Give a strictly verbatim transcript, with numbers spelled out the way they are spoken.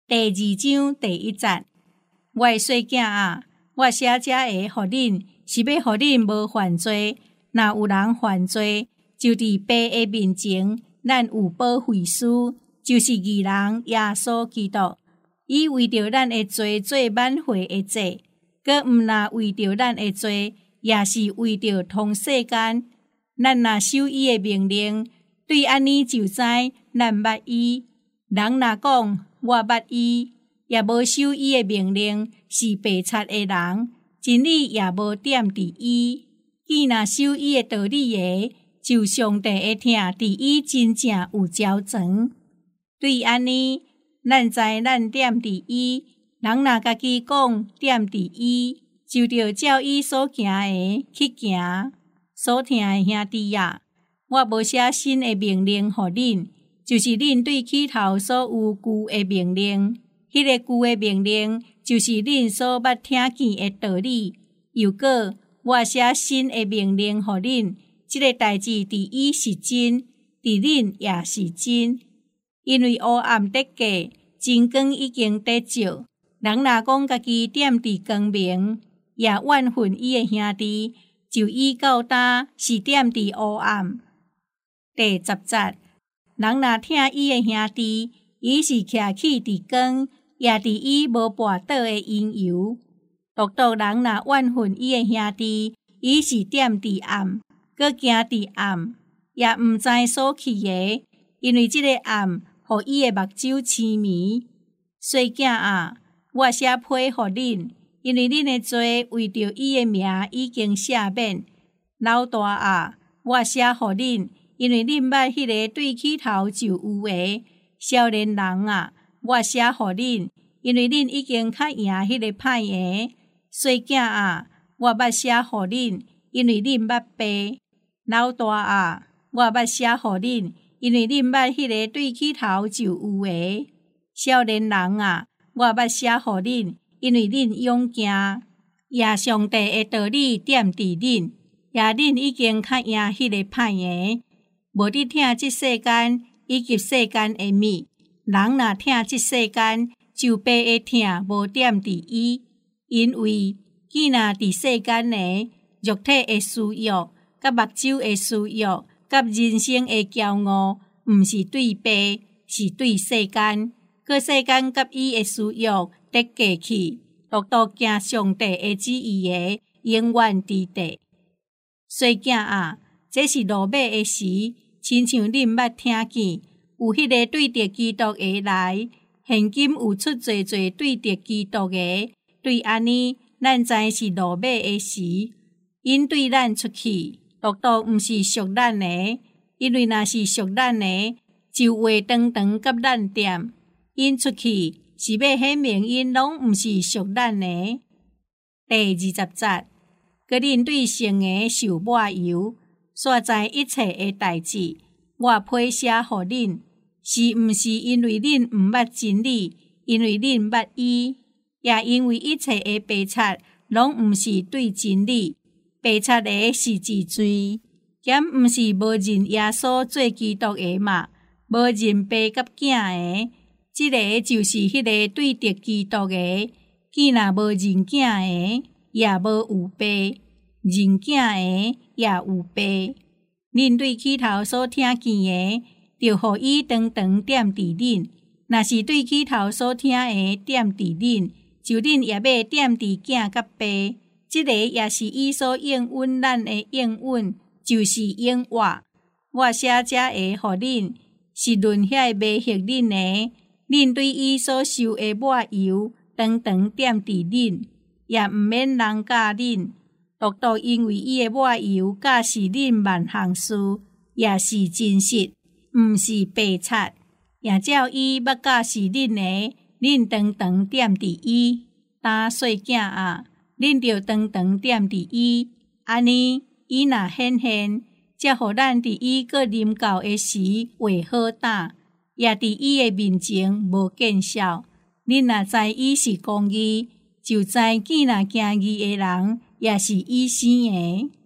第二章第一節，我的細囝啊，我寫這個予恁，是要予恁無犯罪。若有人犯罪，就佇爸的面前，咱有保惠師，就是義人耶穌基督。伊為着咱的罪做挽回的祭，閣毋若為着咱的罪，也是為着通世間。咱若守伊的命令，對安尼就知咱捌伊。人若講我捌伊，也無守伊的命令，是白賊的人，真理也無點佇伊。既若守伊的道理的，就上帝會聽佇伊真正有招全。對安尼，咱知咱點佇伊，人若家己講點佇伊，就着照伊所行的去行。所聽的兄弟啊，我無寫新的命令予恁，就是恁對起頭所有舊的命令。迄、那個舊的命令，就是恁所捌聽見的道理。又過，我寫新的命令予恁，這個代志佇伊是真，佇恁也是真。因為黑暗得過，真光已經得照。人若講家己點佇光明，也怨恨伊的兄弟，就以到呾是點佇黑暗。第十節，人若聽伊的兄弟，伊是徛起佇光，也佇伊無跋倒的因由。獨獨人若怨恨伊的兄弟，伊是點佇暗，閣行佇暗，也毋知所去的，因為這個暗，互伊的目睭痴迷。細囝啊，我寫批予恁，因為恁的罪為着伊的名已經赦免。老大啊，我寫予恁，因為恁捌迄個對起頭就有的。少年人啊，我寫予恁，因為恁已經較贏迄個歹的。細囝啊，我捌寫予恁，因為恁捌背。老大啊，我捌寫予恁，因為恁捌迄個對起頭就有的。少年人啊，我捌寫予恁，因為恁勇行。也上帝的道理點佇恁，也恁已經較贏迄個歹的。無你聽這世間以及世間的物，人若聽這世間，就爸會聽無點佇伊。因為既若佇世間呢，肉體的私欲、甲目睭的私欲、甲人生的驕傲，毋是對爸，是對世間。佮世間甲伊的私欲得過去，獨獨行上帝的旨意的，永遠佇地。細囝啊，這是落尾的時，親像恁捌聽見，有迄個對着基督的來，現今有出濟濟對着基督的。對安尼，咱知是落尾的時，因對咱出去，獨獨毋是屬咱的，因為若是屬咱的，就話長長甲咱點。因出去是要顯明因攏毋是屬咱的。第二十節，佮恁對聖的受抹油，煞知一切的代志，我批寫予恁，是毋是因為恁毋捌真理，因為恁捌伊。也因為一切的白賊，攏毋是對真理，白賊的是治罪，兼毋是無認耶穌做基督的嘛，無認爸甲囝的，這個就是迄個對着基督的。既若無認囝的，也無有爸；認囝的，也有爸。恁對起頭所聽見的，就互伊長長點佇恁；若是對起頭所聽的點佇恁，就恁也要點佇囝甲爸，這個也是伊所應允咱的應允，就是永活。我寫這個予恁，是論遐袂嚇恁的，恁對伊所受的抹油，長長點佇恁，也毋免人教恁，獨獨因為伊的抹油教示恁萬項事，也是真實，毋是白賊，也照伊捌教示恁的。恁長長點佇伊，呾細囝啊，恁着長長點佇伊，安尼伊若顯現，則互咱佇伊閣臨到的時會好膽，也佇伊的面前無見笑。恁若知伊是公義，就知見若行義的人，也是伊生的。